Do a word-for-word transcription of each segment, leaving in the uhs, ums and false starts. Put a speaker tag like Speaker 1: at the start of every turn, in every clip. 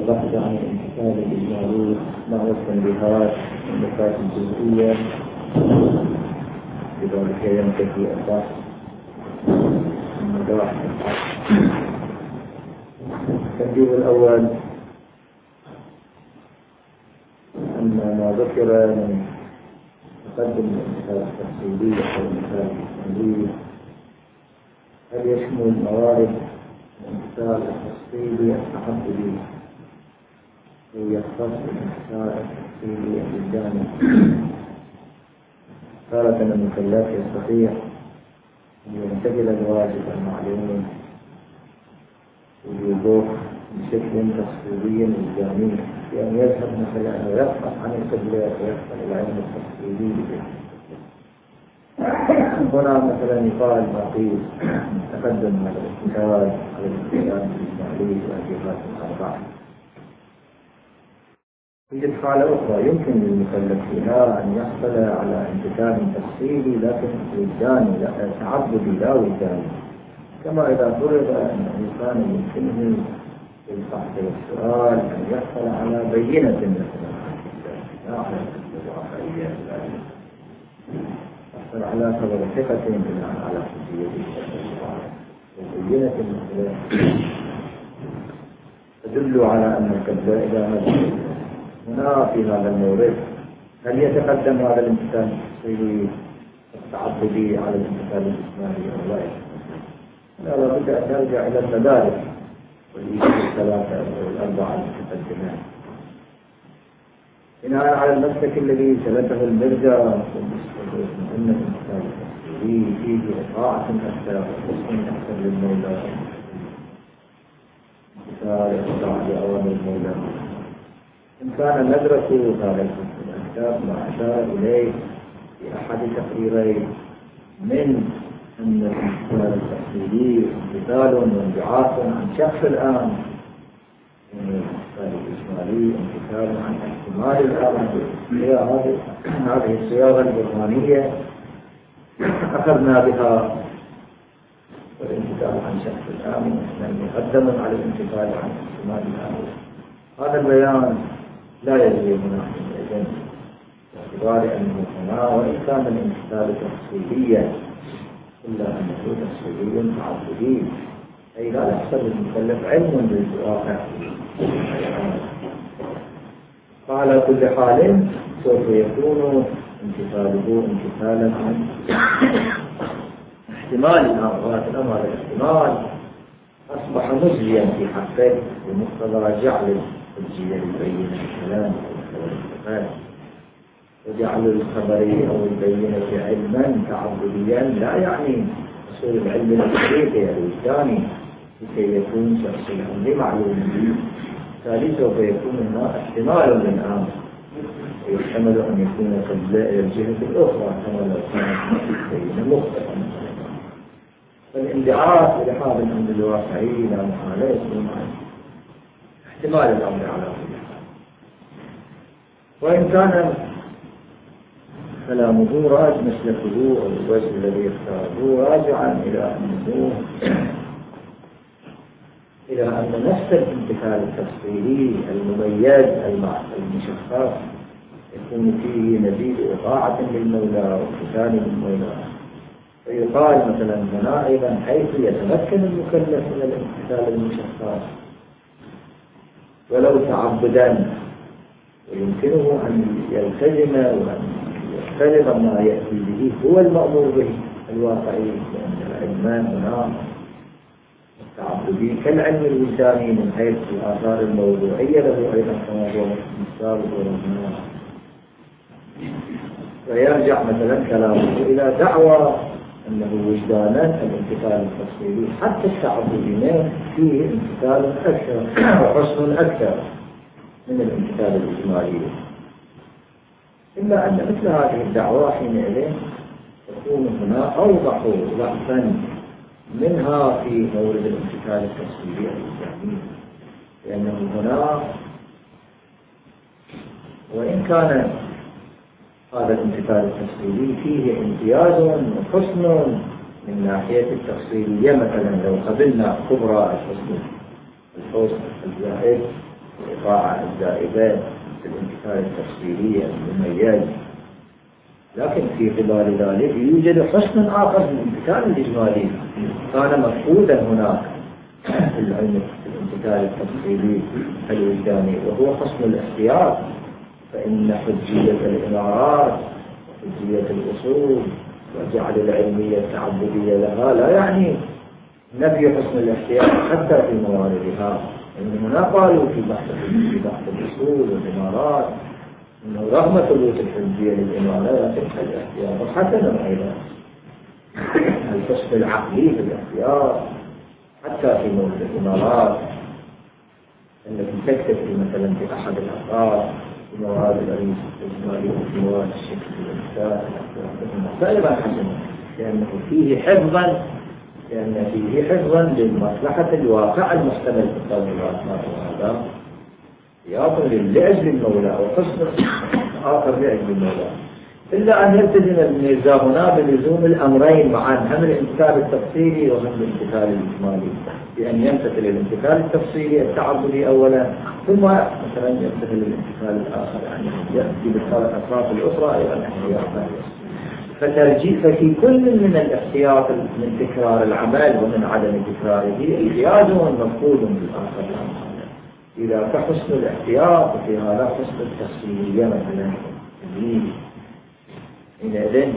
Speaker 1: البحث عن الانتقال الإجمالي مع التنبيهات والنقاط الجزئية، لذلك ينتهي البحث من مباحث البحث. التنبيه الأول أن ما ذكر من تقدم الانتقال التفصيلي أو الانتقال الإجمالي هل يشمل موارد الانتقال التفصيلي التحدثي ويختص بالانتقال التفصيلي الإلزامي. تارة المكلف يستطيع أن ينتقل الواجب المعلوم ويضيف بشكل تفصيلي إلزامي، يعني يذهب مثلا ويبحث عن القبلة ويدخل العلم التفصيلي به. هنا مثلا يقال ما قيل تقدم على الانتقال على الانتقال الإجمالي والجهات الأربعة. في حالة أخرى يمكن للمكلف فيها أن يحصل على انتقال تفصيلي لكن وجداني تعبدي لا وجداني، كما إذا فرض أن الإنسان يمكنه في البحث والسؤال أن يحصل على بينة مثلا لا على الواقعية، يحصل على خبر ثقة بناء على حجية وبينة مثلا تدل على أن الكذاب إذا مجد هنا في هذا المورد هل يتقدم هذا الانتقال التفصيلي التعبدي على الانتقال الإجمالي أو لا؟ لا بد أن نرجع إلى المدارس والإيمان الثلاثة أو الأربعة المتقدمات بناء على المسلك الذي سلكه المرجع من أن الانتقال التفصيلي فيه إطاعة أكثر وحسن أكثر للمولى، انتقال إطاعة لأوامر المولى. إن كان ندرك هذا الكتاب ما أشار إليه في أحد تقريرين من أن الانتقال التفصيلي امتثال وانبعاث عن شخص الآن، الانتقال الإجمالي امتثال عن احتمال الآن، هي هذه الصياغة البرهانية أخذنا بها، والانتقال عن شخص الآن مقدم على الانتقال عن احتمال الآن. هذا البيان لا يجري هنا إذن باعتبار أنه هنا وإن كان الانتقال تفصيليا إلا أنه تفصيلي تعبدي، أي لا يحصل المكلف علم بالواقع. فعلى كل حال سوف يكون انتقاله انتقالا عن احتمال الأمر، هذا الاحتمال أصبح مجزيا في حقه بمقتضى جعل الحجية البينة الكلام أو الخبر، وجعل الخبر أو البينة علما تعبديا لا يعني حصول العلم الحقيقي الوجداني لكي يكون شخص الأمر معلوم، بالتالي سوف يكون هنا احتمال للأمر ويحتمل أن يكون قد إلى الجهة الأخرى كما لو كانت بينة مختلفة. فالانبعاث لحاظ الأمر الواقعي لا محالة يكون احتمال الأمر على كل حال. وإن كان كلامه راج مسلكه أو الوجه الذي اختاره راجعا إلى أنه إلى أن نفس الانتقال التفصيلي المميز المشخص يكون فيه مزيد إطاعة للمولى وامتثال للمولى. فيقال مثلا هنا أيضا حيث يتمكن المكلف من الامتثال المشخص ولو تعبدا ويمكنه أن يلتزم وأن يختلف ما يأتي به هو المأمور به الواقعي، لأن العلمان هنا التعبدي كالعلم الوجداني من حيث الآثار الموضوعية له أيضا كما هو مثال ورمنا. ويرجع مثلا كلامه إلى دعوى أنه وجدانا الانتقال التفصيلي حتى التعبدي منه فيه انتقال أكثر وحسن أكثر من الانتقال الإجمالي، إلا أن مثل هذه الدعوة حينئذ تكون هنا أوضح ضعفا منها في مورد الانتقال التفصيلي الإجمالي، لأنه هنا وإن كان هذا الانتقال التفصيلي فيه امتياز وحسن من ناحية التفصيلية، مثلا لو قبلنا كبرى الحسن الحسن الزائد الطاعة الزائدة في الانتقال التفصيلي المميز. لكن في قبال ذلك يوجد حسن آخر في الانتقال الإجمالي كان مفقودا هناك في العلم الانتقال التفصيلي الوجداني، وهو حسن الاختيار. فإن حجية الإمارات وحجية الأصول وجعل العلمية التعبدية لها لا يعني نفي حسن الاختيار حتى في مواردها. إن هنا قالوا في بحث في بحث الأصول والإمارات إنه رغم ثبوت الحجية للإمارات الاختيار وحسنا أيضا الحسن العقلي في الاختيار حتى في مورد الإمارات، أنك تكتفي مثلا في أحد الأفراد في مواد العلم الإجمالي وفي مواد الشكل والإنسان فأيضا حسنا، لأنه فيه حفظا لأن فيه حفظا لمصلحة الواقع المحتمل في التطورات، وهذا سياق لأجل المولى وحسن آخر لأجل المولى. إلا أن يلتزم الميزان هنا بلزوم الأمرين معا، هم الانتقال التفصيلي وهم الانتقال الإجمالي، بأن يمتثل الانتقال التفصيلي التعبدي أولا، ثم مثلا يمتثل الانتقال الآخر يعني يأتي بالأطراف الأخرى أيضا احتياطا. فترجيح ففي كل من الاحتياط من تكرار العمل ومن عدم تكراره احتياج ومفقود بالآخر. إذا كحسن الاحتياط وفي هذا حسن التفصيلية مثلا حينئذ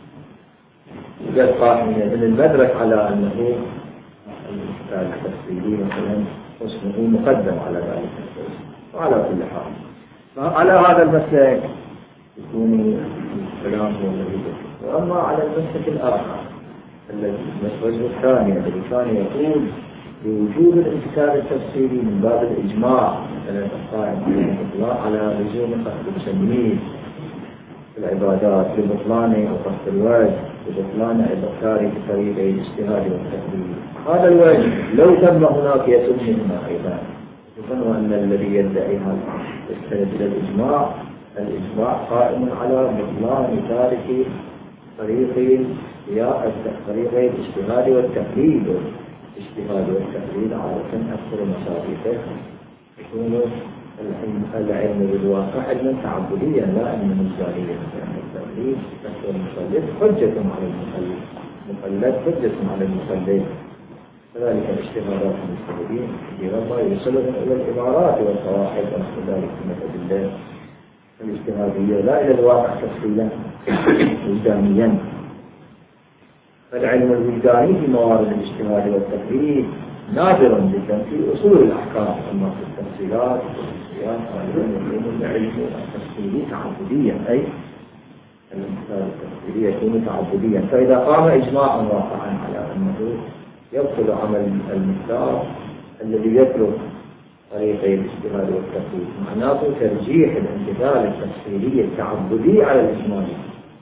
Speaker 1: يبقى من المدرك على أنه الانتقال التفصيلي مثلا حسنه مقدم على ذلك وعلى كل حال. فعلى هذا المسلك يكون الكلام هو الذي يذكر. وأما على المسلك الآخر الذي الوجه الثاني الذي كان يقول بوجود الانتقال التفصيلي من باب الإجماع مثلا القائم على لزوم قصد التمييز في العبادات ببطلان أو قصد الوجه ببطلان الإبكار بطريق الاجتهاد والتقليد. هذا الوجه لو تم هناك يتم هنا أيضا، يظن أن الذي يدعي هذا يستند إلى الإجماع، الإجماع قائم على بطلان تارك طريق طريق الاجتهاد والتقليد. الاجتهاد والتقليد عادة أكثر مصادقه يكون العلم بالواقع علما تعبديا لا علما نظريا، لأن التقليد أكثر المقلد حجة على المقلد، مقلد حجة على المقلد. كذلك الاجتهادات المجتهدين كثيرا ما يوصلهم إلى العبارات والقواعد ونحو ذلك من الأدلة الاجتهادية لا إلى الواقع تفصيلا وجدانيا. فالعلم الوجداني في موارد الاجتهاد والتقليد نادر جدا في أصول الأحكام، أما في التفصيلات والتفصيلات غالبا يكون العلم التفصيلي تعبديا، أي الانتقال التفصيلي يكون تعبديا. فإذا قام إجماعا واقعا على أنه يبطل عمل المختار الذي يطلب طريقي الاجتهاد والتقليد، معناته ترجيح الانتقال التفصيلي التعبدي على الإجمالي،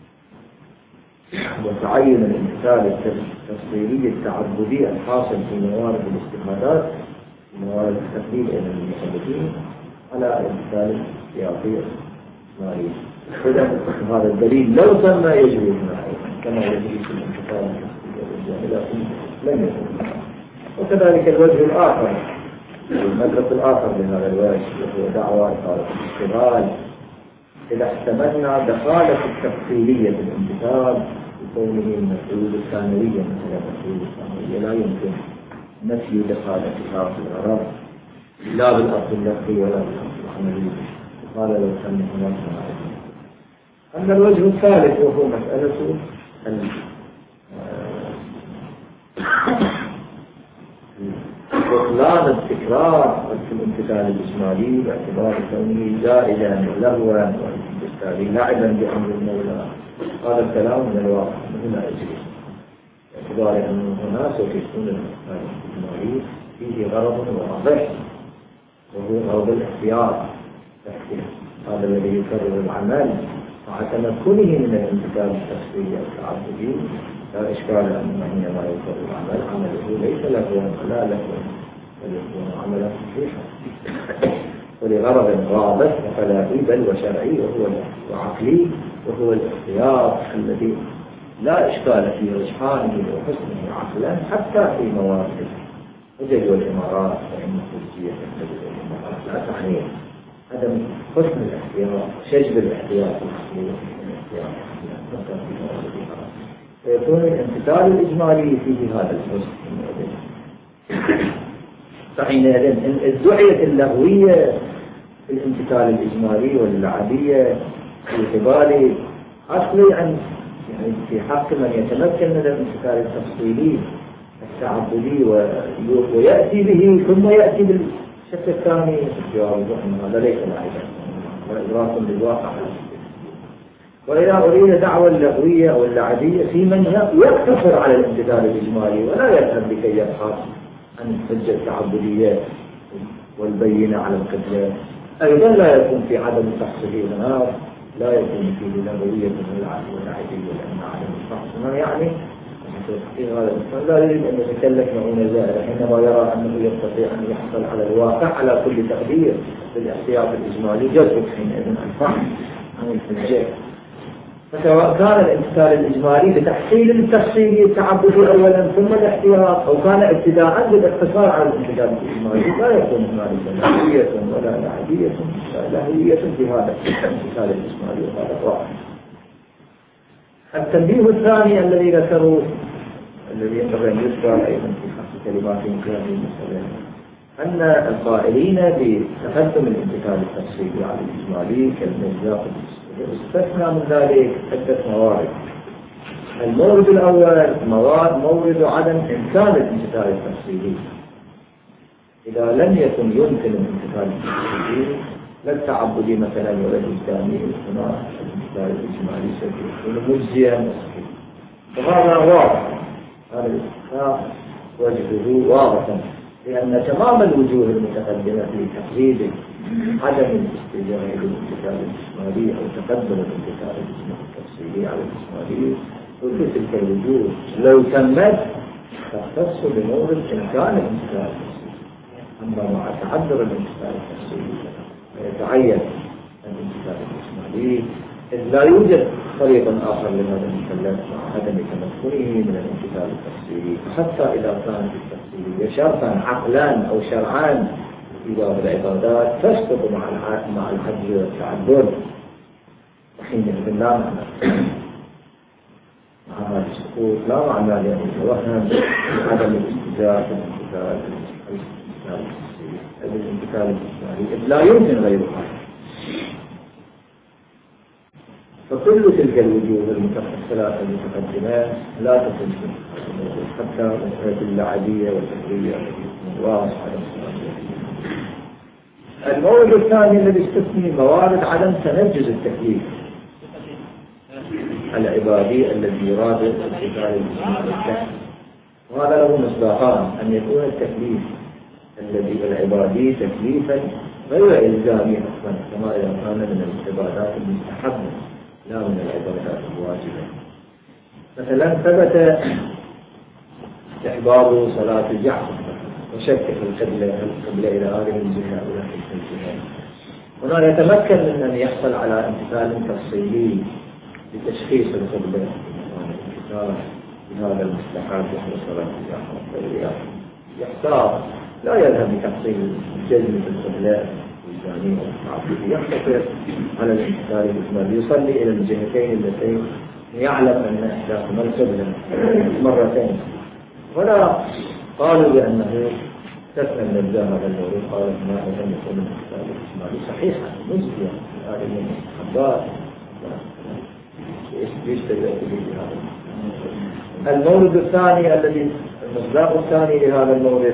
Speaker 1: وتعين الانتقال التفصيلي التعبدي الحاصل في موارد الاجتهادات موارد التقليد إلى المحدثين على الانتقال السياسي الإجمالي. هذا الدليل لو تم يجري هنا كما يجري في الانتقال التفصيلي لكن لم يكن. وكذلك الوجه الآخر المدرسة الآخر لهذا الوجه وهو دعوة إطالة الاشتغال. إذا احتملنا دخالة التفصيلية في الانتقال بكونه من الحدود الثانوية مثل الحدود الثانوية لا يمكن نفي دخالتها في الغرض لا بالأصل اللفظي ولا بالأصل العملي، قال لو كان هناك معرفة. أما الوجه الثالث وهو مسألة بطلان التكرار في الانتقال الإجمالي باعتبار كونه زائدا ولغوا وبالتالي لعبا بأمر المولى. هذا الكلام من الواقع لا يجري باعتبار أن هنا سوف يكون الانتقال الإجمالي فيه غرض واضح وهو غرض الاختيار. هذا الذي يكرر العمل مع تمكنه من الانتقال التفصيلي التعبدي لا إشكال أنه حينما يكرر العمل عمله ليس له ولا له بل يكون عملا صحيحا ولغرض واضح وفلائي بل وشرعي وهو وعقلي وهو الاختيار الذي لا إشكال في رجحانه وحسنه عقلا حتى في موارد الحجج والإمارات، فإن الحجية تحتاج الإمارات لا تعني عدم حسن الاحتياط، شجب الاحتياط فيكون الامتثال الإجمالي فيه هذا الحسن. فحينئذ الدعية اللغوية في الامتثال الإجمالي والعادية في قبال أصلي عن يعني في حق من يتمكن من الامتثال التفصيلي التعبدي ويأتي به ثم يأتي بالشكل الثاني الجواب أن هذا ليس لاعبا وإدراك للواقع. وإذا أريد دعوة اللغوية أو العادية في من يقتصر على الامتثال الإجمالي ولا يذهب لكي يبحث عن الحجة التعبدية والبينة على القبلة، أيضا لا يكون في عدم التحصيل هنا، لا يكون فيه لغوية والعادية لأن عدم التحصيل يعني هذا الإنسان لا يريد أن يتكلف معون زائر حينما يرى أنه يستطيع أن يحصل على الواقع على كل تقدير بالاحتياط الإجمالي جذب حينئذ الفهم عن الحجة. فسواء كان الامتثال الإجمالي لتحصيل التفصيل التعبدي أولا ثم الاحتياط أو كان ابتداء بالاقتصار على الامتثال الإجمالي لا يكون هنالك لهوية ولا لعبية ولا لهوية في هذا الامتثال الإجمالي وهذا الواقع. التنبيه الثاني الذي ذكروا الذي ينبغي أن يذكر أيضا في خمس كلمات في هذه المسألة أن القائلين بتقدم الامتثال التفصيلي على الإجمالي كالمجزاء استثنى من ذلك عدة موارد. المورد الأول مواد مورد عدم إمكان الامتثال التفصيلي. إذا لم يكن يمكن الامتثال التفصيلي لا التعبدي مثلا ولا الإسلامي هنا الامتثال الإجمالي سيكون مجزيا فهذا واضح. هذا الاستثناء وجهه واضحا لأن تمام الوجوه المتقدمة في تقييد عدم الاستجابة للامتثال الإجمالي أو تقدم الامتثال التفصيلي على الإجمالي وفي تلك الوجوه لو تمت تختص بمورد إمكان الامتثال التفصيلي. أما مع تعذر الامتثال التفصيلي فيتعين الامتثال الإجمالي إذ لا يوجد طريق آخر لهذا المكلف مع عدم تمكنه من الامتثال التفصيلي. حتى إذا كانت التفصيلية شرطا عقلان أو شرعان في باب العبادات تسقط مع مع الحج والتعذر وحينئذ لا معنى مع هذا السقوط لا معنى لأن يتوهم عدم الاستجابة الامتثال التفصيلي الامتثال الإجمالي إذ لا يمكن غيره. فكل تلك الوجوه الثلاثة المتقدمات لا تكون حتى مسألة العادية والتقوية والواس عدم الصلاة. المورد الثاني الذي استثني موارد عدم تنجز التكليف العبادي الذي يراد الامتثال الإجمالي وهذا له مصداقان أن يكون التكليف الذي العبادي تكليفا غير إلزامي أصلا كما إذا كان من العبادات المستحبة لا من العبادات الواجبة. مثلا ثبت استحباب صلاة الجعفر وشك في القبلة القبلة إلى هذه الجهة أو إلى تلك الجهة. هنا يتمكن من أن يحصل على امتثال تفصيلي لتشخيص القبلة والامتثال بهذا المستحب وهو صلاة الجعفر يحتاط لا يذهب لتحصيل جزم في القبلة الإنساني والتعبدي يقتصر على الامتثال الإجمالي يصلي إلى الجهتين اللتين يعلم أن إحداهما القبلة مرتين. ولا قالوا بأنه استثنى من الجهة هذا المورد قالوا ما أيضا يكون الامتثال الإجمالي صحيحا مجزيا هذه من المستحبات يشتري هذا. المورد الثاني الذي المصداق الثاني لهذا المورد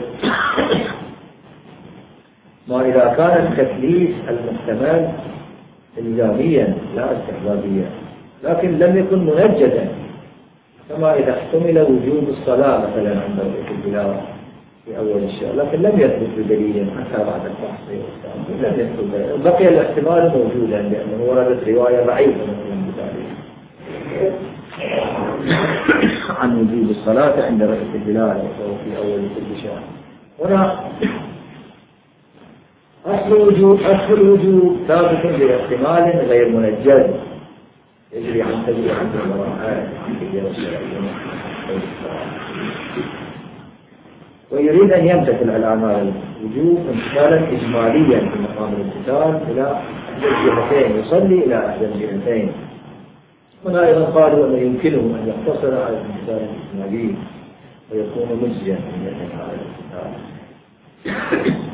Speaker 1: ما إذا كان التكليف المحتمل إلزاميا لا استحبابيا لكن لم يكن منجدا كما إذا احتمل وجوب الصلاة مثلا عند البلاد في أول الشهر لكن لم يثبت بدليل حتى بعد التحصيل لم يثبت بقي الاحتمال موجودا لأنه وردت رواية ضعيفة مثلا بذلك عن وجوب الصلاة عند رأس الهلال وفي أول كل شهر. هنا أصل الوجوب أصل الوجوب ثابت باحتمال غير منجز يجري عن تجربة عن المراعاة عن تجربة الشرعية ويريد أن يمتثل الأعمال الوجوب امتثالا إجماليا في مقام الامتثال إلى إحدى الجهتين، يصلي إلى إحدى الجهتين. هنا أيضا قالوا أنه يمكنه أن يقتصر على الامتثال الإجمالي ويكون مجزيا في على الامتثال.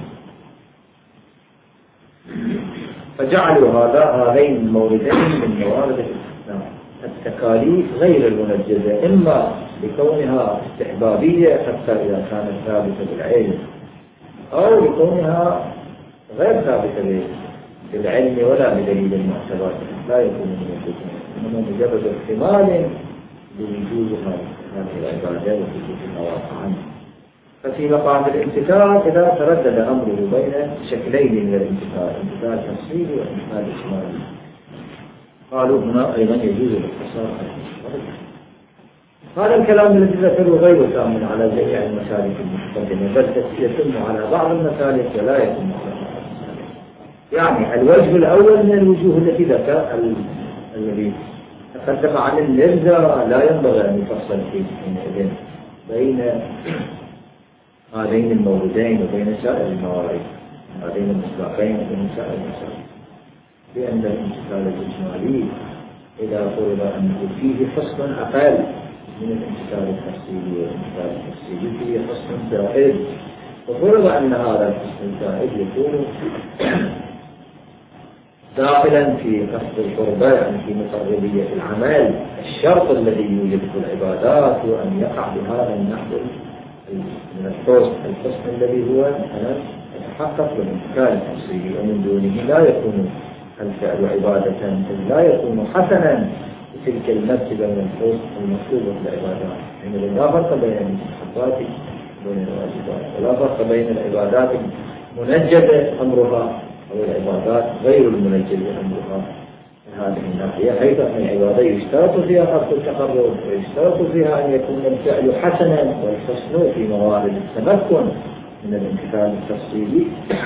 Speaker 1: فجعلوا هذا هذين الموردين من موارد الاستثناء التكاليف غير المنجزة، إما لكونها استحبابية حتى إذا كانت ثابتة بالعلم، أو لكونها غير ثابتة بالعلم ولا بدليل المعتبر لا يكون منجزا، إنما مجرد احتمال بوجود هذه العبادة ووجودها واقعا. ففي مقام الامتثال إذا تردد أمره بين شكلين من الامتثال، امتثال تفصيلي وامتثال إجمالي، قالوا هنا أيضا يجوز الاقتصار على هذا الكلام الذي ذكره غير تام على جميع المسالك المتقدمة، بل يتم على بعض المسالك ولا يتم على بعض المسالك. يعني الوجه الأول من الوجوه التي ذكر الذي تقدم عن النرجة لا ينبغي أن يفصل فيه حينئذ بين هذين الموردين وبين سائر الموارد، هذين المصداقين وبين سائر المسائل، لأن الامتثال الإجمالي إذا فرض أنه فيه حصن أقل من الامتثال التفصيلي، والامتثال التفصيلي فيه حصن زائد، وفرض أن هذا الحصن الزائد يكون داخلا في قصد القربة، يعني في مقربية العمل، الشرط الذي يوجد في العبادات هو أن يقع بهذا النحو من الحسن، الحسن الذي هو مثلا يتحقق بالامتثال التفصيلي، ومن دونه لا يكون الفعل عبادة، لا يكون حسنا بتلك المرتبة من الحسن المطلوبة في العبادات. يعني لا فرق بين المستحبات وبين الواجبات، ولا فرق بين العبادات المنجزة أمرها والعبادات غير المنجزة أمرها من هذه الناحية، حيث أن العبادة يشترط فيها قصد التقرب، ويشترط فيها أن يكون الفعل حسنا، والحسن في موارد التمكن من الامتثال التفصيلي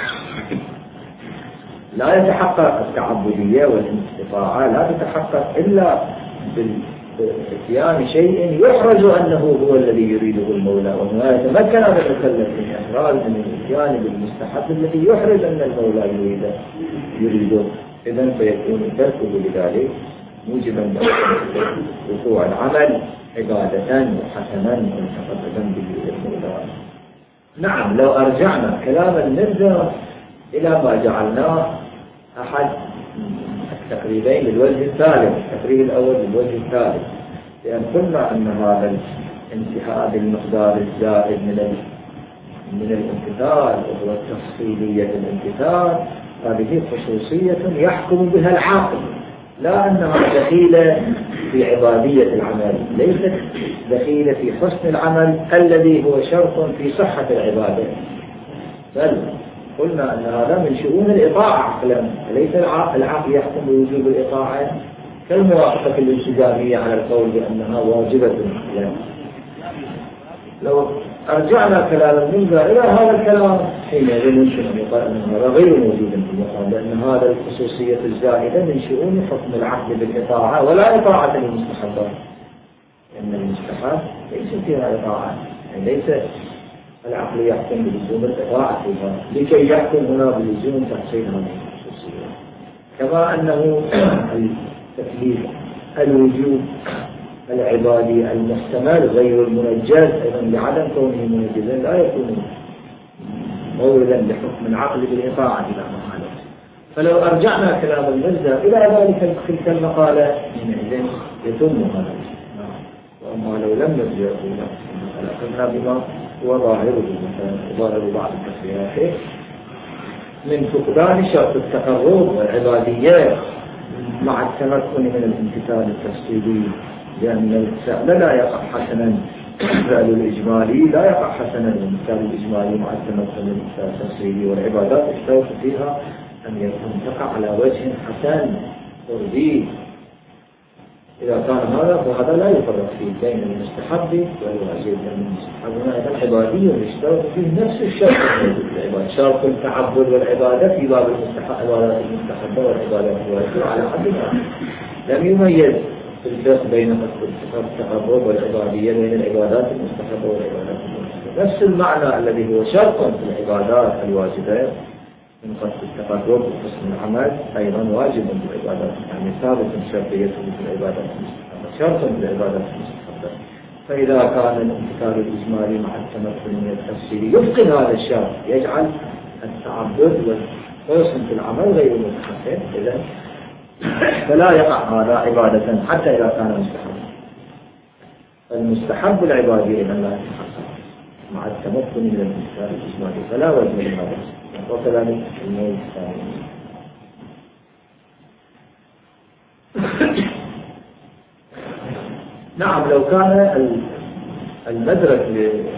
Speaker 1: لا يتحقق التعبدية والاستطاعة، لا تتحقق إلا باتيان شيء يحرز أنه هو الذي يريده المولى، وما يتمكن هذا المكلف من إحراز من الاتيان بالمستحب الذي يحرز أن المولى يريده يريده إذن فيكون الترك بذلك موجبا وقوع العمل عبادة وحسنا ومتقدما به المولى. نعم، لو أرجعنا كلام النرجة إلى ما جعلناه أحد التقريبين للوجه الثالث، التقريب الأول للوجه الثالث، لأن قلنا أن هذا الانتهاء بالمقدار الزائد من من الامتثال وهو التفصيلية الامتثال، هذه خصوصية يحكم بها العاقل، لا أنها دخيلة في عبادية العمل، ليست دخيلة في حسن العمل الذي هو شرط في صحة العبادة، بل قلنا أن هذا من شؤون الإطاعة عقلا، ليس العقل يحكم بوجوب الإطاعة كالموافقة الانسجامية على القول بأنها واجبة عقلا. لو أرجعنا كلام المنذر إلى هذا الكلام حينئذ يمكن أن يقال أن هذا غير موجود في المقام، لأن هذا الخصوصية الزائدة من شؤون حكم العقل بالإطاعة ولا إطاعة للمستحبات، لأن المستحب ليس فيها إطاعة، يعني ليس العقل يحكم بلزوم الإطاعة فيها لكي يحكم هنا بلزوم تحصيل هذه الخصوصية، كما أنه التكليف الوجوب العبادي المحتمل غير المنجز أيضا بعدم كونه منجزا لا يكون موردا لحكم العقل بالإطاعة إلى ما حدث. فلو أرجعنا كلام المرزا إلى ذلك تلك المقالة حينئذ يتم هذا، وأما لو لم نرجع إلى قلنا بما هو ظاهره مثلا ظاهر بعض التسويات من فقدان شرط التقرب والعباديات مع التمكن من الامتثال التفصيلي، لأن الفعل لا يقع حسنا، الفعل الإجمالي لا يقع حسنا، الامتثال الإجمالي مع التمكن من الامتثال التفصيلي، والعبادات اشترط فيها أن يكون تقع على وجه حسن ترضيه. إذا كان هذا فهذا لا يفرق فيه بين المستحب والواجب، لأن المستحب هنا العبادي يشترط فيه نفس الشرط الموجود في العبادة، شرط التعبد والعبادة في باب المستحب العبادات المستحبة والعبادات الواجبة على حد ما لم يميز في الفرق بين التقرب والعبادية بين العبادات المستحبة والعبادات المستحبة. نفس المعنى الذي هو شرط في العبادات الواجبة من قصد التقرب وحسن العمل أيضا واجب في العبادات، يعني ثابت شرطيته في العبادات المستحبة، شرط في العبادات المستحبة. فإذا كان الامتثال الإجمالي مع التمكن من التفسير يفقد هذا الشرط، يجعل التعبد والحسن في العمل غير متحقق، إذا فلا يقع هذا عبادة حتى إذا كان مستحب. المستحب العبادي إذا لا يتحقق مع التمكن من الامتثال الإجمالي فلا وجه لهذا، وكذلك الموت الثاني. نعم، لو كان المدرك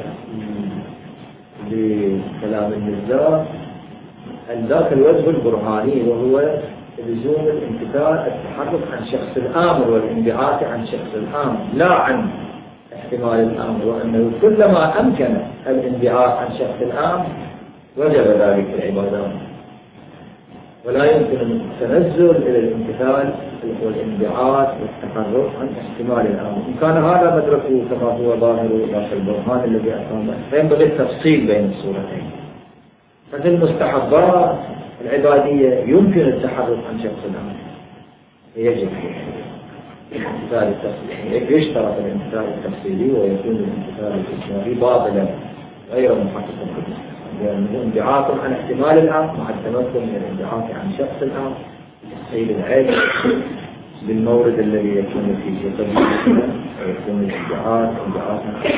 Speaker 1: لكلام المرزا ذاك الوجه البرهاني، وهو لزوم الامتثال التحرك عن شخص الآمر والانبعاث عن شخص الآمر لا عن احتمال الأمر، وأنه كلما أمكن الانبعاث عن شخص الآمر وجب ذلك العبادات، ولا يمكن التنزل إلى الامتثال والانبعاث والتحرك عن احتمال الأمر. إن كان هذا مدركه كما هو ظاهر ذاك البرهان الذي أقام، فينبغي التفصيل بين الصورتين. ففي المستحبات العبادية يمكن التحرك عن شخص الأمر، يجب الامتثال التفصيلي، يشترط الامتثال التفصيلي ويكون الامتثال الإجمالي باطلا غير محقق، لأنه انبعاث عن احتمال الأمر مع التمكن من الانبعاث عن شخص الأمر تحصيل العلم بالمورد الذي يكون فيه قبل ويكون الانبعاث انبعاثا.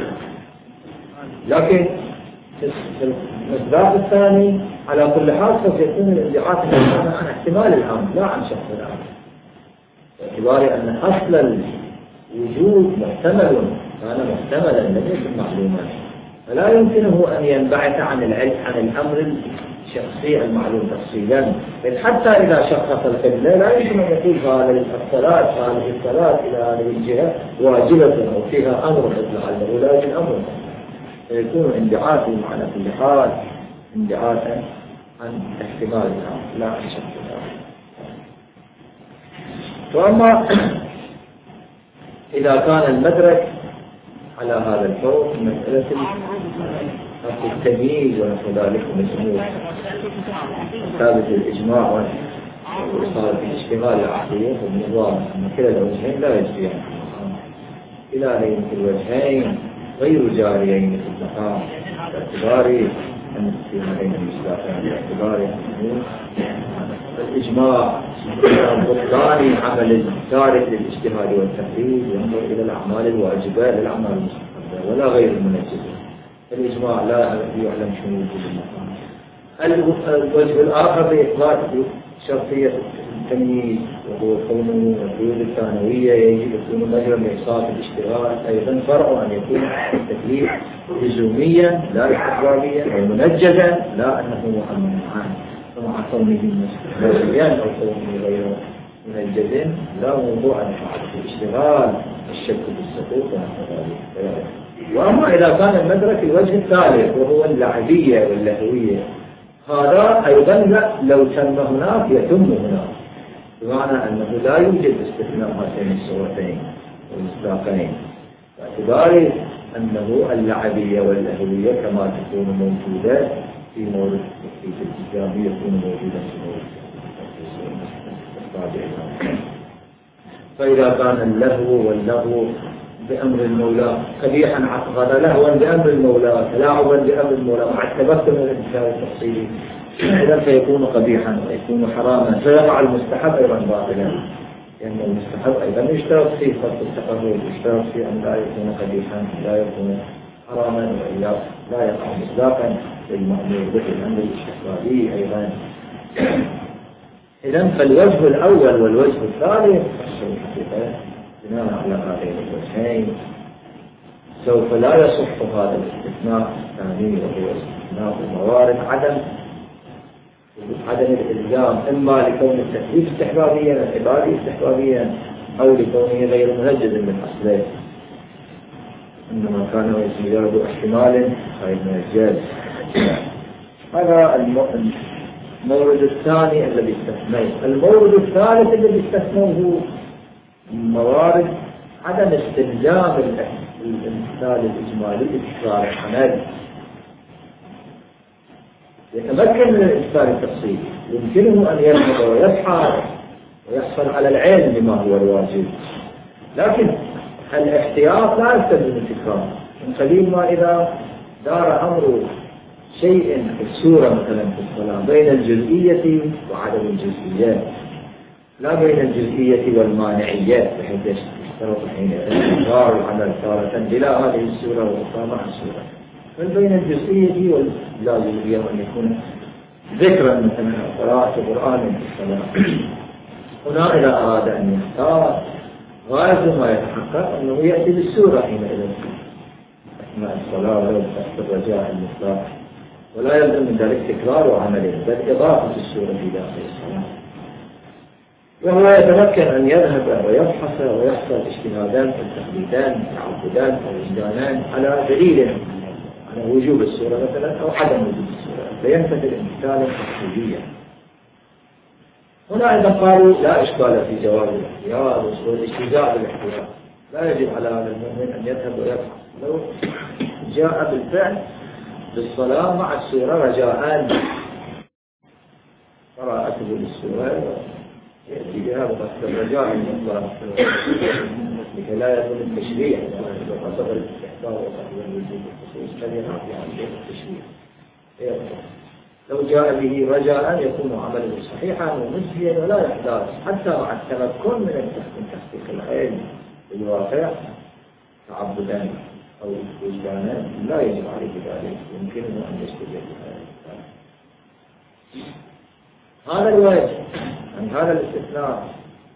Speaker 1: لكن في المصداق الثاني على كل حال سوف يكون الانبعاث عن احتمال الأمر لا عن شخص الأمر، باعتبار أن أصل الوجود محتمل، كان محتملا لم يكن معلوما، فلا يمكنه أن ينبعث عن العلم عن الأمر الشخصي المعلوم تفصيلا. بل حتى إذا شخص القبلة لا يمكن أن يقول هذه الصلاة هذه الصلاة إلى هذه الجهة واجبة أو فيها أمر لعله لا يمكن أمر، فيكون انبعاث على كل حال انبعاثا عن احتمال الأمر لا عن شخص الأمر. وأما إذا كان المدرك على هذا الفوق مسألة التمييز ونحو ذلك من الأمور ثابت الإجماع وإصابة الاشتغال العقلية والنظام أن كلا الوجهين لا يجريان كلا الوجهين غير جاريين في المقام، باعتبار أن في هذين المصداقين باعتبار الإجماع بطلان عمل التارك للاجتهاد والتقليد ينظر إلى الأعمال الواجبة للأعمال المستحبة ولا غير المنجزة. الإجماع لا يعلم شنو وجود المقام. الوجه الآخر بإثبات شرطية التمييز وهو كونه القيود الثانوية يجب يكون مجرى لإحصاء الاشتغال، أيضا فرع أن يكون التكليف لزوميا لا استحبابيا أو منجزا لا أنه مؤمن عنه، ومع كونه مستحبابيا أو كونه غير منجز لا موضوع لفعل الاشتغال الشك بالسقوط ونحو ذلك. وأما إذا كان المدرك الوجه الثالث وهو اللعبية واللهوية، هذا أيضا لو تم هناك يتم هناك، بمعنى أنه لا يوجد استثناء هاتين الصورتين والمصداقين، باعتبار أنه اللعبية واللهوية كما تكون موجودة في مورد في الإسلامية يكون موجودة في مورد. فإذا كان اللهو واللغو بأمر المولى قبيحا عقد لهوا بأمر المولى تلاعبا بأمر المولى مع التبكر من الانتشار التفصيلي، إذا فيكون قبيحا ويكون حراما، فيقع المستحب أيضا باطلا، لأن المستحب أيضا يشترط فيه فرق التقرب، يشترط فيه أن لا يكون قبيحا لا يكون حراما، وإلا لا يقع مصداقا للمأمور به الأمر الاستحبابي أيضا. إذن فالوجه الأول والوجه الثالث بناء على هذين الوجهين سوف لا يصح هذا الاستثناء الثاني وهو استثناء الموارد عدم عدم الإلزام، إما لكون التكليف استحبابيا العبادي استحبابيا أو لكونه غير منجز من أصله، إنما كان مجرد احتمال غير منجز. هذا المورد الثاني الذي استثنيه. المورد الثالث الذي استثنوه موارد عدم استلزام الامتثال الإجمالي بتكرار العمل، يتمكن من الإمثال التفصيلي، يمكنه أن يذهب ويبحث ويحصل على العلم بما هو الواجب، لكن الاحتياط لا يستلزم التكرار. من قبيل ما إذا دار أمر شيء في السورة مثلا في الصلاة بين الجزئية وعدم الجزئيات، لا بين الجزئية والمانعيات، بحيث يشترط حين تكرار العمل تارة بلا هذه السورة والأخرى مع السورة، بل بين الجزئية واللازمية، وأن يكون ذكرا مثلا قراءة القرآن في الصلاة. هنا إذا أراد أن يختار غاية ما يتحقق أنه يأتي بالسورة حينئذ أثناء الصلاة ولو تحت الرجاء المطلق، ولا يلزم من ذلك تكرار وعمله بل إضافة السورة في داخل الصلاة، وهو يتمكن أن يذهب ويبحث ويحصل اجتهادان التقليدان تعبدان أو وجدانان على دليل على وجوب السورة مثلا أو عدم وجوب السورة، فيمتثل امتثالا تفصيليا. هنا أيضا قالوا لا إشكال في جواز الاحتياط والاجتزاء بالاحتياط، لا يجب على هذا المؤمن أن يذهب ويبحث، لو جاء بالفعل بالصلاة مع السورة رجاء قراءته للسورة يأتي بها بقصد الرجاء المطلق لكي لا يكون التشريع بقصد الاستحباب وقصد الوجوب الخصوص الذي يعطي عن التشريع. لو جاء به رجاء يكون عمله صحيحا ومجزيا ولا يحتاج حتى مع التمكن من تحقيق العلم بالواقع تعبدان أو وجدانان لا يجب عليه ذلك، يمكنه أن يستجيب بهذا. هذا الوجه عن هذا الاستثناء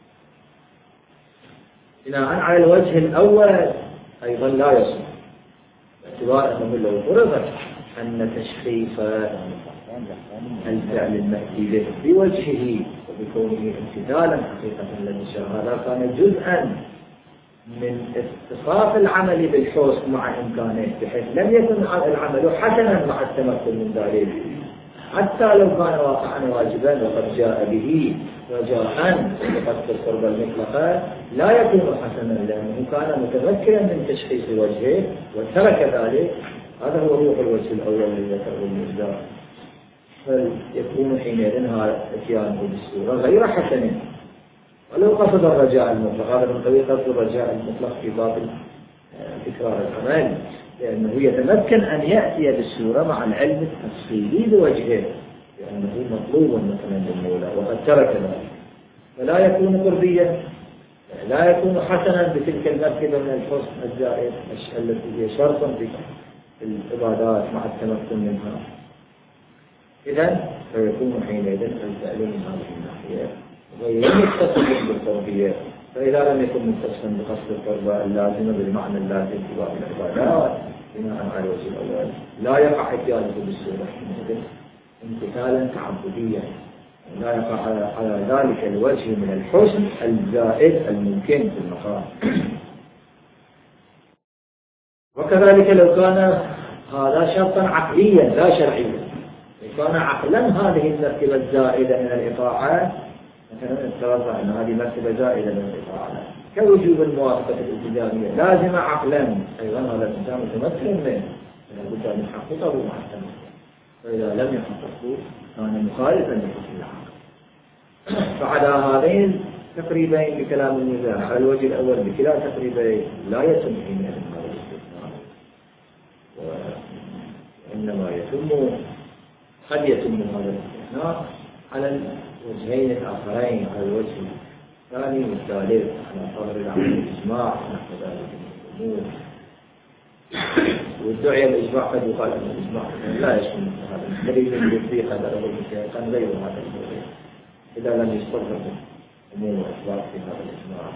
Speaker 1: بناء على الوجه الأول أيضا لا يصح، باعتبار أنه لو فرض أن تشخيص الفعل المأتي به بوجهه وبكونه امتثالا حقيقة للشرع هذا كان جزءا من اتصاف العمل بالحسن مع إمكانه، بحيث لم يكن العمل حسنا مع التمكن من ذلك، حتى لو كان واقعا واجبا وقد جاء به رجاء بقصد القربة المطلقة لا يكون حسنا لأنه كان متمكنا من تشخيص وجهه وترك ذلك. هذا هو روح الوجه الأول الذي ذكره المصداق، فيكون حينئذ هذا اتيانه بالسورة غير حسن ولو قصد الرجاء المطلق. هذا من قبيل قصد الرجاء المطلق في باب تكرار العمل، لأنه يتمكن أن يأتي بالسورة مع العلم التفصيلي بوجهه لأنه مطلوب مثلا بالمولى وقد ترك ذلك، فلا يكون قربيا لا يكون حسنا بتلك المرتبة من الحسن الزائد التي هي شرطا في العبادات مع التمكن منها. إذن فيكون حينئذ الفعل من هذه الناحية غير متصل بالقربية، فإذا لم يكن متصلا بقصد القربة اللازمة بالمعنى اللازم في باب العبادات بناء على الوجه الأول لا يقع احتياجه بالسورة حينئذ امتثالا تعبديا، لا يقع على ذلك الوجه من الحسن الزائد الممكن في المقام. وكذلك لو كان هذا شرطا عقليا لا شرعيا، لو كان عقلا هذه المرتبة الزائدة من الإطاعات مثلا التوضع أن هذه مرتبة زائدة من الإطاعات كوجوب الموافقة الالتزامية لازم عقلا، أيضا هذا الإنسان متمكن منه لابد أن يحققه مع التمكن، فإذا لم يحققه كان مخالفا لحكم العقل. فعلى هذين تقريبين بكلام الميزان على الوجه الأول بكلا تقريبين لا يتم حينئذ هذا الاستثناء، وإنما يتم قد يتم هذا الاستثناء على الوجهين الآخرين، على الوجه الثاني والثالث على قدر العمل الإجماع نحو ذلك الأمور. والدعية الإجماع قد يقال أن الإجماع لا يشمل هذا الدليل الذي قدره كان غير هذا الدليل إذا لم يستظهر أمور وأسباب في هذا الإجماع.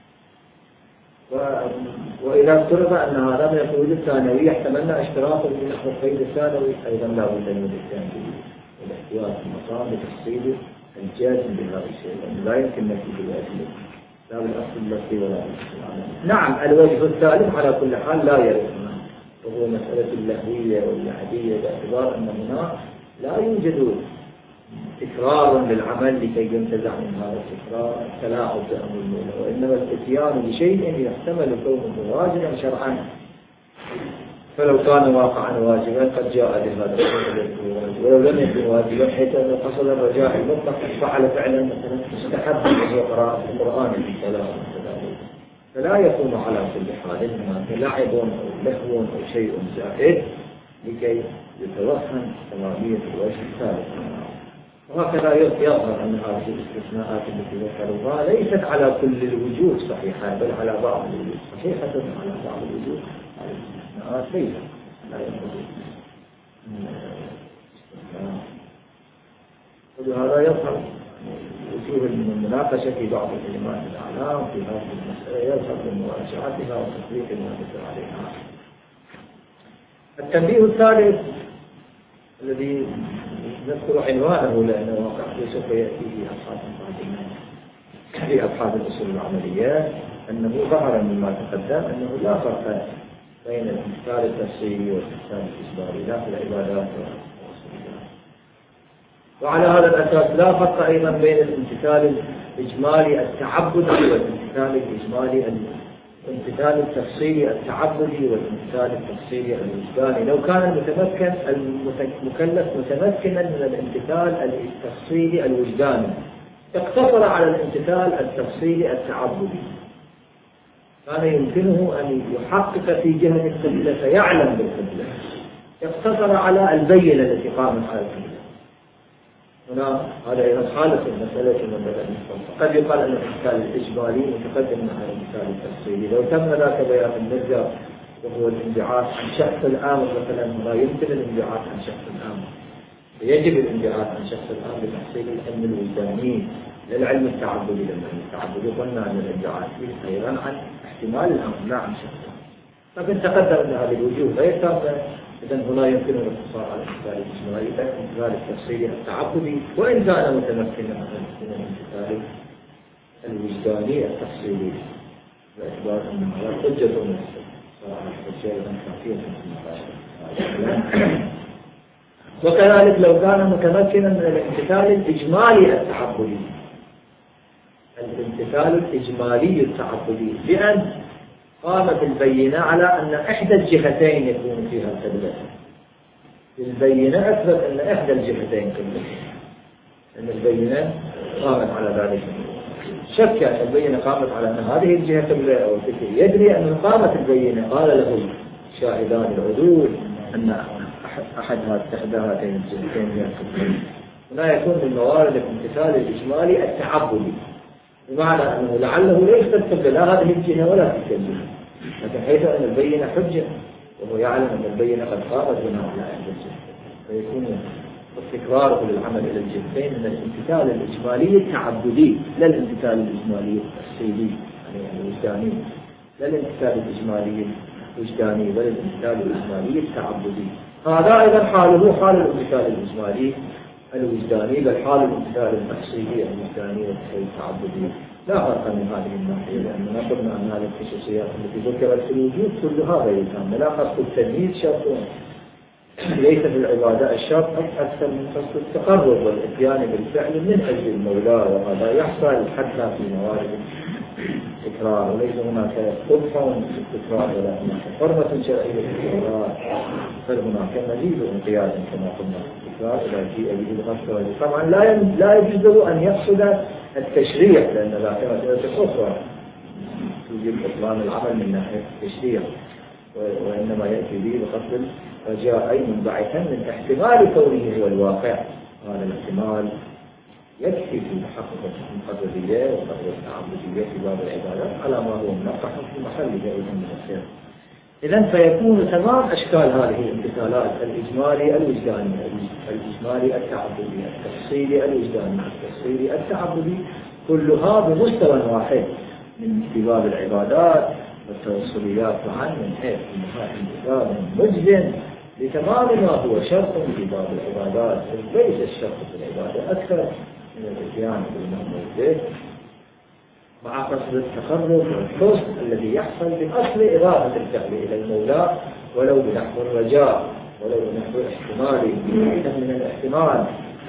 Speaker 1: و... وإذا افترض أن هذا من الفروض الثانوية احتملنا اشتراكه في نحو القيد الثانوي أيضا لا بد من الإتيان بالاحتياط في المقام بتفصيل الجازم بهذا الشيء، لأنه لا يمكن نفسه بالأسل لا بالأصل اللفظي ولا بالأصل العملي. نعم الوجه الثالث على كل حال لا يرد، وهو مسألة اللهوية واللحدية باعتبار أن هنا لا يوجد تكرار للعمل لكي ينتزع من هذا التكرار التلاعب بأمر المولى، وإنما الاتيان بشيء يحتمل كونه واجبا شرعا، فلو كان واقعا واجبا قد جاء بهذا الشيء، ولو لم يكن واجبا حيث أنه قصد الرجاء المطلق فعل فعلا مثلا مستحب وهو قراءة القرآن في صلاة، فلا يكون على كل حال هناك لعب أو لهو أو شيء زائد لكي يتوهم تمامية الوجه الثالث. وهكذا يظهر أن هذه الاستثناءات التي ذكروها ليست على كل الوجوه صحيحة، بل على بعض الوجوه صحيحة، على بعض الوجوه الاستثناءات ليست لا ينبغي. ولهذا يظهر وجوه من المناقشة في بعض الكلمات الأعلام في هذه المسألة، يظهر من مراجعتها وتطبيق ما ذكر عليها. التنبيه الثالث الذي نذكر عنوانه لأنه واقع سوف يأتي في أبحاث قادمة في أبحاث الأصول العملية، أنه ظهر مما تقدم أنه لا فرق بين الامتثال التفصيلي والامتثال الإجباري لا في العبادات والرسوليات. وعلى هذا الأساس لا فرق أيضا بين الامتثال الإجمالي التعبدي والامتثال الإجمالي الامتثال التفصيلي التعبدي والامتثال التفصيلي الوجداني. لو كان المتمكن المكلف متمكنا من الامتثال التفصيلي الوجداني اقتصر على الامتثال التفصيلي التعبدي، كان يمكنه أن يحقق في جهة القبلة فيعلم بالقبلة، اقتصر على البينة التي قامت على القبلة. هنا هذا أيضا خالف المسألة من بدأ المصطلح. قد يقال أن الامتثال الإجمالي متقدم على الامتثال التفصيلي. لو تم ذاك بيان المرجع وهو الانبعاث عن شخص الآمر مثلا، لا يمكن الانبعاث عن شخص الآمر، يجب الانبعاث عن شخص الآمر لتحصيل العلم الوجداني للعلم التعبدي. للعلم التعبدي قلنا أن الانبعاث فيه أيضا عن احتمال الأمر لا عن شخص، لكن تقدم أن هذه الوجوه غير تامة. إذن هنا يمكن الاقتصار على الامتثال الإجمالي الامتثال التفصيلي التعبدي، وإن كان متمكنا من الامتثال الوجداني التفصيلي، باعتبار أن هذا حجة من صراحة الحجة أيضا كافية في المقاشرة. وكذلك لو كان متمكنا من الامتثال الإجمالي التعبدي، الامتثال الإجمالي التعبدي بأن قامت البينة على أن إحدى الجهتين يكون فيها القبلة. البينة أثبت أن إحدى الجهتين قبلة، أن البينة قامت على ذلك. شك أن البينة قامت على أن هذه الجهة قبلة أو الفكر، يدري أن قامت البينة قال له شاهدان العدول أن أحد إحدى هاتين الجهتين هي القبلة. هنا يكون من موارد الامتثال الإجمالي التعبدي، بمعنى أنه لعله ليس القبلة لا هذه الجهة ولا تلك الجهة، لكن حيث أن البينة حجة وهو يعلم أن البينة قد قامت بناء على إحدى الجهتين، فيكون تكراره للعمل إلى الجهتين من الامتثال الإجمالي التعبدي لا الامتثال الإجمالي التفصيلي يعني الوجداني، لا الامتثال الإجمالي الوجداني بل الامتثال الإجمالي التعبدي. هذا أيضا حاله حال الامتثال الإجمالي الوجداني، بل حال الامتثال التفصيلي الوجداني والتعبدي لا فرق من هذه الناحية، لأننا قلنا أن هذه الخصوصيات التي ذكرت في الوجود كلها غير تامة. لا قصد التمييز شرط ليس في العبادة الشرط أكثر من قصد التقرب والإتيان بالفعل من أجل المولى، وهذا يحصل حتى في موارد التكرار، وليس هناك قبح في التكرار ولا هناك حرمة شرعية في التكرار، بل هناك مزيد انقياد كما قلنا في التكرار إذا جيء به الغفلة. طبعا لا لا يجوز ان يقصد التشريع، لأن ذاك مسألة أخرى توجب بطلان العمل من ناحية التشريع، وإنما يأتي به بقصد رجاء منبعثا من احتمال كونه هو الواقع. هذا الاحتمال يكفي في تحقق القدرية والقدرية التعبدية في باب العبادات على ما هو منقح في محله أيضا من الخير. إذن فيكون تمام أشكال هذه الامتثالات الإجمالي الوجداني، الإجمالي التعبدي، التفصيلي الوجداني، التفصيلي التعبدي، كلها بمستوى واحد من في باب العبادات والتوصليات معا، من حيث انها امتثال مجزم لتمام ما هو شرط في باب العبادات، ليس الشرط في العبادة أكثر من الاتيان بالمأمور مع قصد التقرب والحسن الذي يحصل بأصل إضافة الفعل إلى المولى، ولو بنحو الرجاء ولو بنحو احتمال من الاحتمال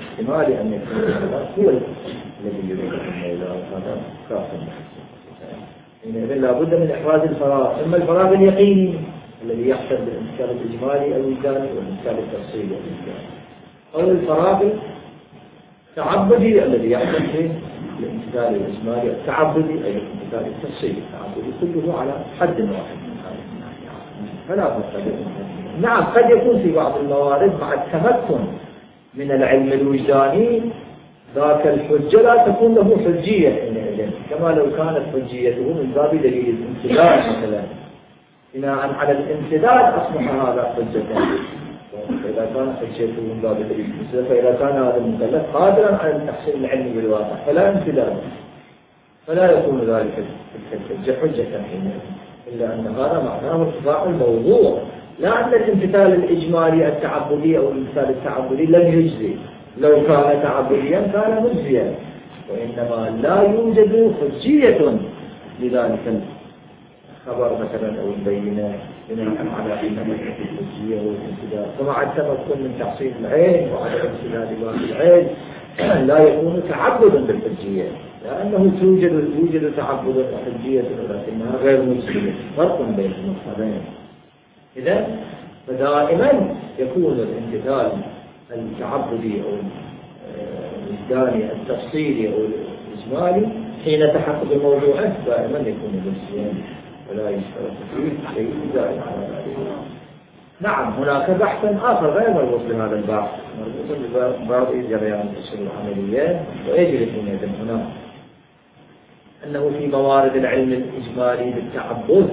Speaker 1: احتمال أن يكون الخلاف هو الذي يريد المولى، وهذا كافٍ. إذن لا بد من إحراز الفراغ، إما الفراغ اليقيني الذي يحصل بالامثال الإجمالي الوجداني والامثال التفصيلي الوجداني، أو الفراغ التعبدي الذي يحصل في الامثال الإجمالي التعبدي أي الامثال التفصيلي التعبدي، كله على حد واحد من هذه الناحية. فلا فرق بينهم. نعم قد يكون في بعض الموارد مع التمكن من العلم الوجداني ذاك الحجة لا تكون له حجية حينئذ، كما لو كانت حجيته من باب دليل الامتداد مثلا، بناء على الامتداد أصبح هذا حجة. فإذا كان حجته من باب دليل الامتداد، فإذا كان هذا المكلف قادرا على التحصيل العلمي بالواقع فلا امتداد، فلا يكون ذلك الحجة حجة حينئذ، إلا أن هذا معناه ارتفاع الموضوع، لا أن الامتثال الإجمالي التعبدي أو الامتثال التعبدي لم يجزي، لو كان تعبديا كان مجزيا، وإنما لا يوجد حجية لذلك الخبر مثلا أو البينة بناء على أن الحجية والامتداد. فمع التمكن من تحصيل العين وعدم امتداد باقي العين لا يكون تعبدا بالحجية، لأنه توجد يوجد تعبد وحجية ولكنها غير مجزية، فرق بين المصدرين. إذا فدائما يكون الامتثال التعبدي أو الوجداني التفصيلي أو الإجمالي حين تحقق موضوعه دائما يكون مجزيا ولا يشترط فيه شيء زائد على ذلك. نعم هناك بحث آخر غير مربوط بهذا البحث، مربوط ببعض جريان الأصول العملية، ويجري في هنا أنه في موارد العلم الإجمالي بالتعبد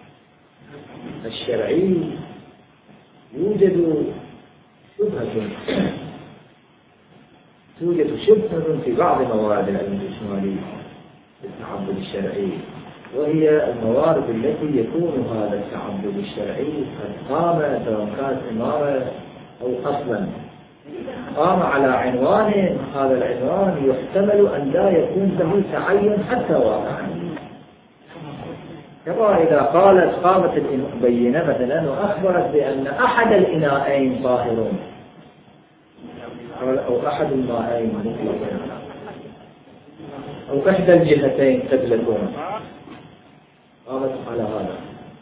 Speaker 1: الشرعي يوجد شبهة توجد شبهة في بعض موارد العلم الإجمالي بالتعبد الشرعي، وهي الموارد التي يكون هذا التعبد الشرعي قد قام سواء كانت إمارة أو أصلا قام على عنوان، هذا العنوان يحتمل أن لا يكون له تعين حتى واقعا. كما إذا قالت قامت البينة مثلا وأخبرت بأن أحد الإناءين طاهر أو أحد الماءين أو إحدى الجهتين قبلتون، قامت على هذا،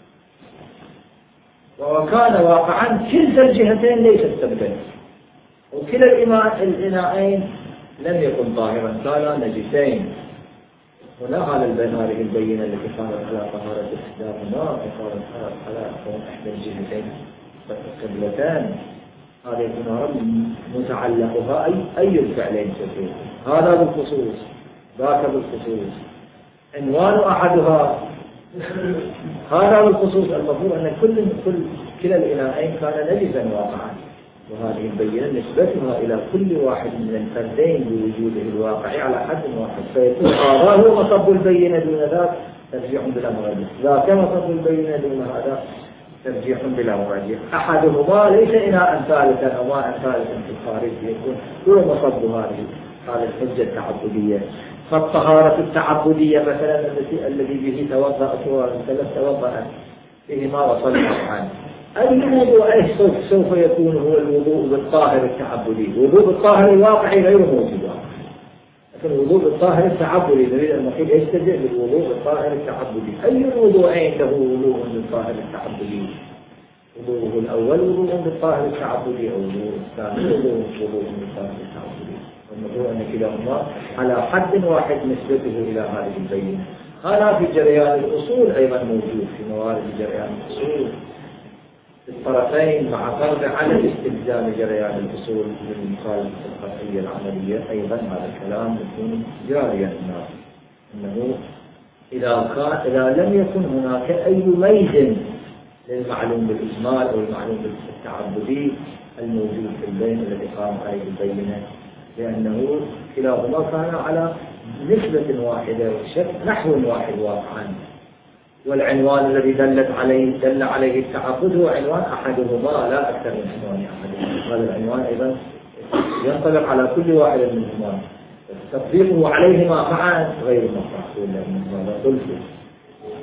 Speaker 1: وكان واقعا كلتا الجهتين ليست قبلة، وكلا الإناءين لم يكن طاهرا، كانا نجسين. هنا على هذه البينة التي قامت على طهارة إحداهما وقامت على إحدى الجهتين قبلتان، هذه الإمارة متعلقها أي أي الفعلين تكون، هذا بالخصوص ذاك بالخصوص، عنوان أحدها هذا بالخصوص. المفروض أن كل كل كلا الإناءين كان نجسا واقعا، وهذه البينة نسبتها إلى كل واحد من الفردين بوجوده الواقعي على حد واحد، فيكون هذا هو مصب البينة دون ذاك ترجيح بلا مرجح، ذاك مصب البينة دون هذا ترجيح بلا مرجح، أحدهما ليس إناء ثالثا أو ماء ثالثا في الخارج، يكون هو مصب هذه هذه الحجة التعبدية. فالطهارة التعبدية مثلا التي الذي به توضأ ثلاث توضأ فيه ما وصلنا عنه، الوضوء أي سوف, سوف يكون هو الوضوء بالطاهر التعبدي، الوضوء بالطاهر الواقعي غير موجود، لكن الوضوء بالطاهر التعبدي نريد أن نحيل يستدع بالوضوء بالطاهر التعبدي. أي الوضوءين له وضوء بالطاهر التعبدي؟ وضوءه الأول وضوء بالطاهر التعبدي، أو وضوء الثاني وضوء بالطاهر التعبدي، والموضوع أن كلاهما على حد واحد نسبته إلى هذه البينة. هذا في جريان الأصول أيضا موجود، في موارد جريان الأصول الطرفين مع فرض على استلزام جريان الأصول بالمخالفة القطعية العملية، أيضا هذا الكلام يكون جاريا الناس، أنه إذا كان إذا لم يكن هناك أي ميز للمعلوم بالإجمال أو المعلوم بالتعبدي الموجود في البين الذي قام عليه البينة، لأنه كلاهما كان على نسبة واحدة نحو واحد واقعا، والعنوان الذي دلت عليه دل عليه التعبد هو عنوان أحدهما لا أكثر من عنوان أحدهما. هذا العنوان أيضا ينطبق على كل واحد منهما، تطبيقه عليهما معا غير مقصود، لأنهما لا تلفت.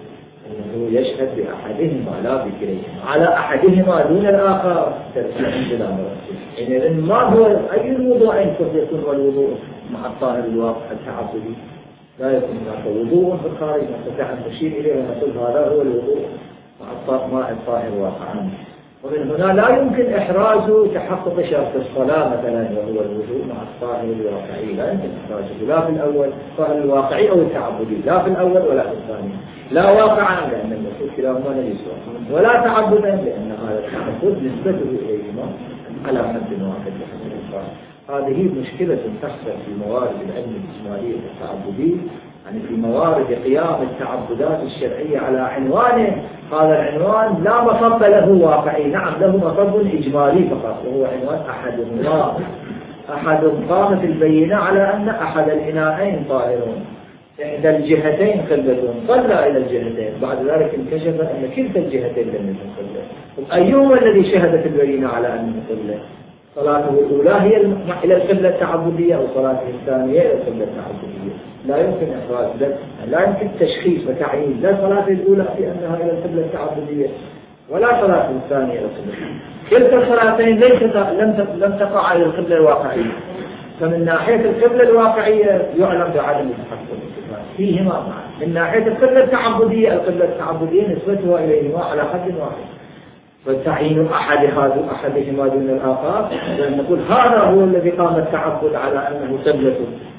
Speaker 1: أنه يشهد بأحدهما لا بكليهما، على أحدهما دون الآخر ترجيح بلا مرجح. إذا ما هو أي الوضوءين كيف يكون الوضوء مع الطاهر الواقع التعبدي؟ لا يكون هناك وضوء في الخارج نستطيع أن نشير إليه ونقول هذا هو الوضوء مع ماء الطاهر واقعا. ومن هنا لا يمكن إحراز تحقق شرط الصلاة مثلا وهو الوضوء مع الطاهر الواقعي، لا يمكن إحرازه لا في الأول الطاهر الواقعي أو التعبدي، لا في الأول ولا في الثاني، لا واقعا لأن المسؤول كلاهما نجس، ولا تعبدا لأن هذا التعبد نسبته إليهما على حد واحد بحسب الفرق. هذه مشكلة تحصل في موارد العلم الإجمالي والتعبدي، يعني في موارد قيام التعبدات الشرعية على عنوانه. هذا العنوان لا مصب له واقعي، نعم له مصب إجمالي فقط، وهو عنوان أحدهما. أحد قامت البينة على أن أحد الإناءين طاهرون، إحدى الجهتين قلة، صلى إلى الجهتين، بعد ذلك انكشف أن كلتا الجهتين لم يكن قلة. أيهما الذي شهدت البينة على أنه قلة؟ صلاته الأولى هي إلى القبلة التعبدية أو صلاته الثانية إلى القبلة التعبدية. لا يمكن إخراج، لا يمكن تشخيص وتعيين لا صلاته الأولى في أنها إلى القبلة التعبدية ولا صلاته الثانية إلى القبلة. كلتا الصلاتين ليست لم لم تقع على القبلة الواقعية، فمن ناحية القبلة الواقعية يعلم بعدم التحقق فيهما معا. من ناحية القبلة التعبدية، القبلة التعبدية نسبتها إليهما على حد واحد، وتعيين أحد هذا أحدهما دون الآخر، لأن نقول هذا هو الذي قام التعبد على أنه قبلة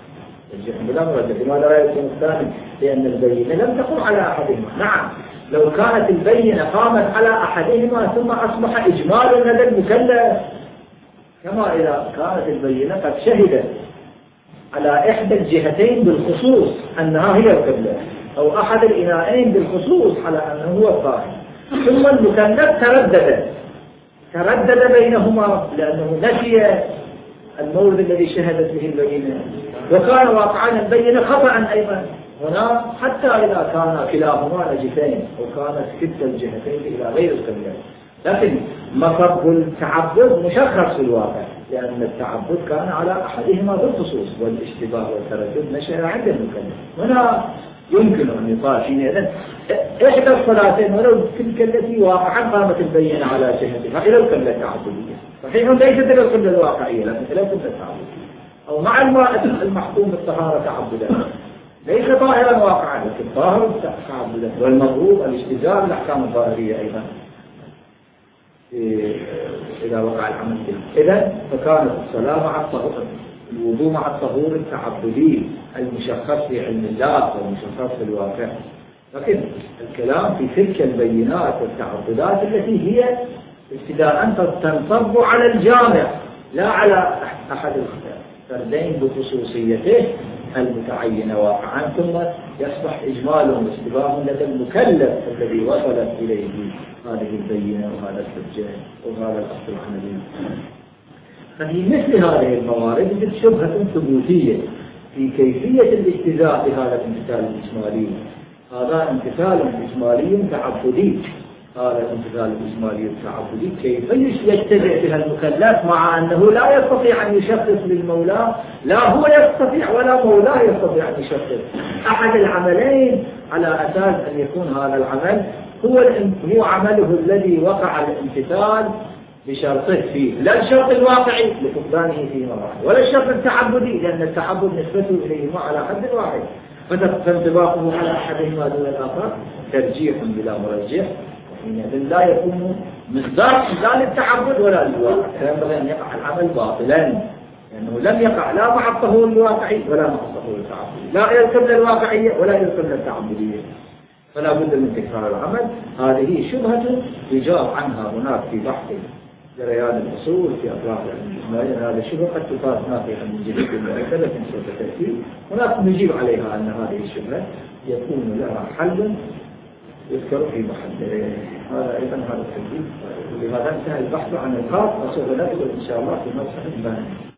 Speaker 1: بلا مرجح. لماذا لا يكون الثاني؟ لأن البينة لم تقم على أحدهما. نعم لو كانت البينة قامت على أحدهما ثم أصبح إجمال لدى المكلف، كما إذا كانت البينة قد شهدت على إحدى الجهتين بالخصوص أنها هي القبلة، أو أحد الإناءين بالخصوص على أنه هو الطاهر، ثم المكلف تردد تردد بينهما لأنه نسي المورد الذي شهدت به البينة، وكان واقعا البينة خطأ أيضا هنا، حتى إذا كان كلاهما نجسين أو كانت كلتا الجهتين إلى غير القبلة. لكن مصب التعبد مشخص في الواقع، لأن التعبد كان على أحدهما بالخصوص، والاشتباه والتردد نشأ عند المكلف. هنا يمكن أن يقال حينئذ إحدى الصلاتين ولو تلك التي واقعا قامت البينة على جهتها إلى القبلة التعبدية، صحيح ليست إلى القبلة الواقعية لكن إلى القبلة التعبدية، أو مع الماء المحكوم بالطهارة تعبدا، ليس طاهرا واقعا لكن طاهر تعبدا، والمغروب الاجتزاء بالأحكام الظاهرية أيضا إذا وقع العمل به. إذا فكانت الصلاة مع الطهور، الوضوء مع الطهور التعبدي المشخص في علم الله والمشخص في الواقع. لكن الكلام في تلك البينات والتعبدات التي هي ابتداء تنصب على الجامع لا على أحد الفردين بخصوصيته المتعينة واقعا، ثم يصبح إجمال واستباه لدى المكلف الذي وصلت إليه هذه البينة وهذا الحجة وهذا الأصل العملي. ففي مثل هذه الموارد يوجد شبهة ثبوتية في كيفية الاجتزاء بهذا الامتثال الإجمالي. هذا امتثال إجمالي تعبدي، هذا الامتثال الإجمالي التعبدي كيف يجتزئ بها المكلف مع أنه لا يستطيع أن يشخص للمولى، لا هو يستطيع ولا مولاه يستطيع أن يشخص أحد العملين على أساس أن يكون هذا العمل هو هو عمله الذي وقع الامتثال بشرطه فيه، لا الشرط الواقعي لفقدانه فيه واحد، ولا الشرط التعبدي لأن التعبد نسبته إليهما على حد واحد، فانطباقه على أحدهما دون الآخر ترجيح بلا مرجح، وحينئذ لا يكون مصداق لا للتعبد ولا للواقع، فينبغي أن يقع العمل باطلا لأنه لم يقع لا مع الطهور الواقعي ولا مع الطهور التعبدي، لا إلى القبلة الواقعية ولا إلى القبلة التعبدية، فلا بد من تكرار العمل. هذه شبهة يجاب عنها هناك في بحث جريان الأصول في أطراف الإجمالية، هذا الشبهة قد تقاس ناقصا من جهة المؤكدة لكن سوف تأتي هناك نجيب عليها أن هذه الشبهة يكون لها حل يذكر في محل. هذا أيضا هذا التنبيه، ولهذا انتهى البحث عن الخاص وسوف ندخل إن شاء الله في مرحلة البيان.